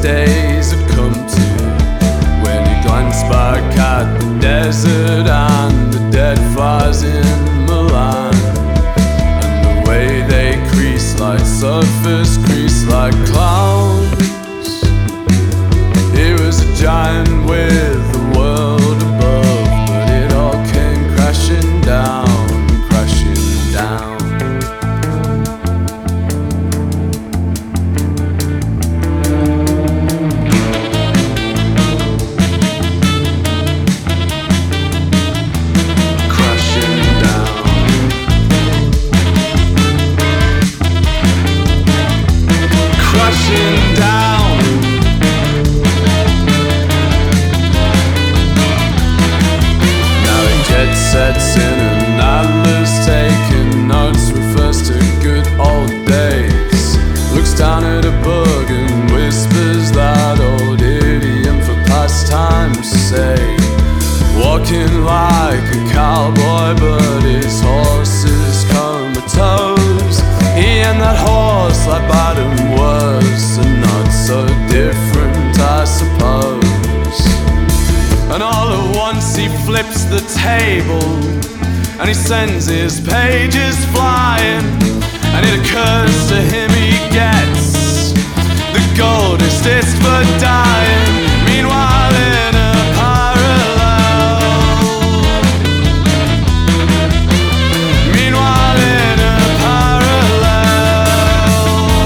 days have come to, when he glanced back at the desert and the dead fires in Milan, and the way they crease like surface, crease like clowns. He was a giant with the world above, but it all came crashing down, crashing down. Sets in an atlas, taking notes, refers to good old days. Looks down at a book and whispers that old idiom for past time's sake. Walking like a cowboy, but his horse is comatose. He and that horse like bottom worse, and not so different, I suppose. And all at once he flips the table, and he sends his pages flying, and it occurs to him he gets the goldest for dying. Meanwhile in a parallel, meanwhile in a parallel,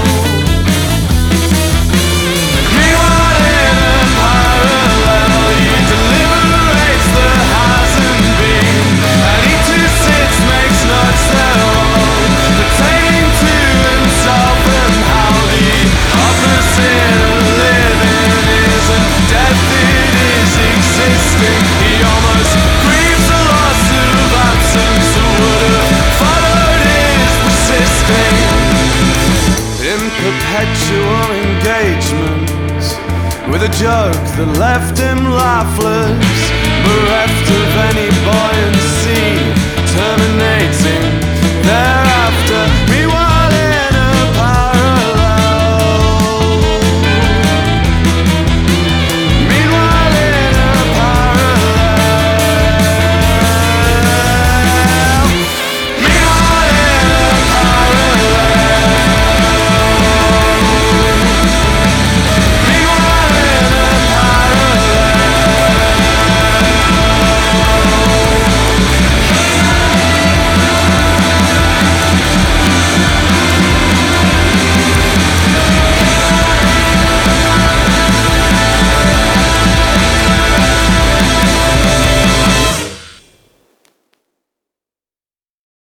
meanwhile in a parallel, he deliberates the hasn't been, and he too sits, makes notes their own, pertaining to himself and how the opposite of living isn't death, it is existing. He almost grieves the loss of absence, who would have followed his persisting in perpetual engagement with a joke that left him laughless, bereft of any buoyancy, terminating their